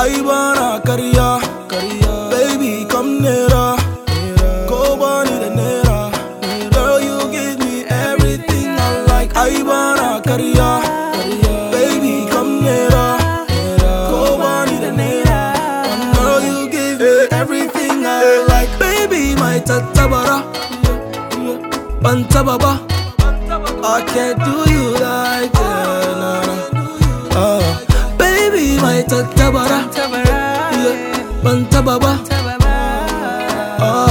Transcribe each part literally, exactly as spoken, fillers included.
I wanna karya, karya. Baby, come nearer. Go bunny the nera. Girl, you give me everything I like. I wanna karya, karya. Baby, come nearer. Go bunny the nera. Girl, you give me everything I like. Baby, my tatabara, bantababa. I can't do you like that. Nah. Uh, baby, my tatabara, yeah, bantababa. Uh,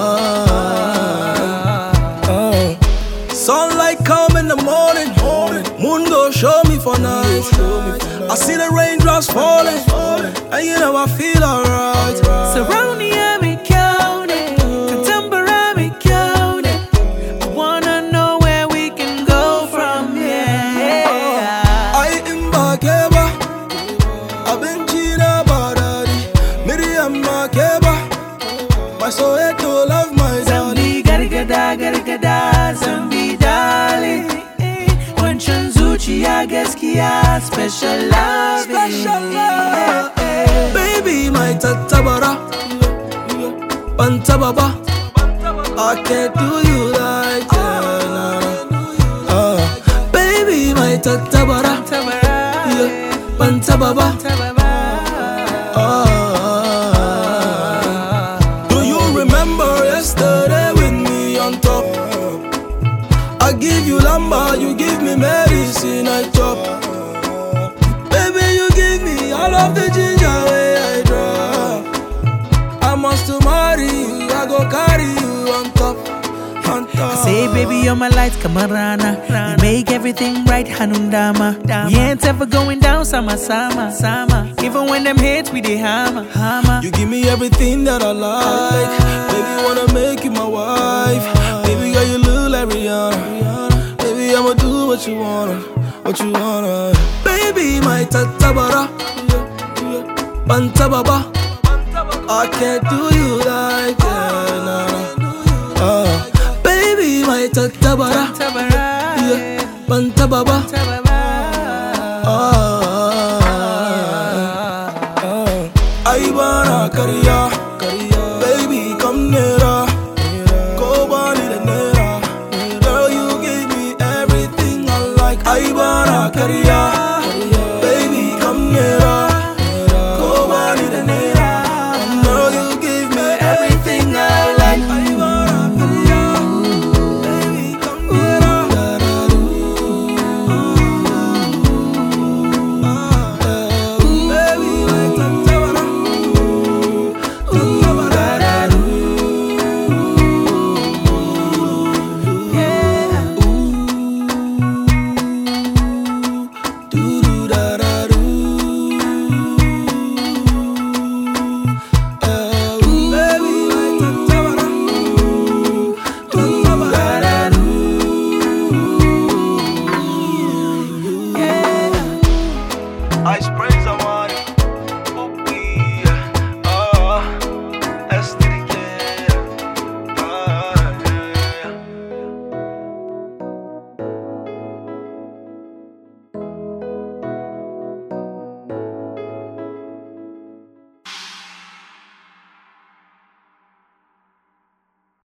uh. Sunlight come in the morning, moon go show me for night. I see the raindrops falling, and you know I feel alright. Surround me, I'm counting. Contemporary, I'm counting. I wanna know where we can go from here. I am Bakeba, I've been Gina Badadi, Miriam Makeba, my soul to love my Zambi, garigada, garigada, Zambi, darling. Wanchanzuchi, I guess, Kia, special love. Special love. Baby, my tatabara, bantababa. I can't do you like that. Nah. Uh, baby, my tatabara, yeah, bantababa. Uh, do you remember yesterday with me on top? I give you lamba, you give me medicine I chop. Baby, you give me all of the ginger way I drop. I must marry you, I go carry you on top, on top. I say, baby, you're my light, Kamarana. You make everything right, Hanundama. We ain't ever going down, Sama, Sama, Sama. Even when them hate, we they hammer, hammer. You give me everything that I like. Baby, wanna make you my wife. Baby, girl, you look like Rihanna. Baby, I'ma do what you wanna, what you wanna. Baby, my tatabara, bantababa. I can't do you like that. Nah. Uh, baby, my tatabara,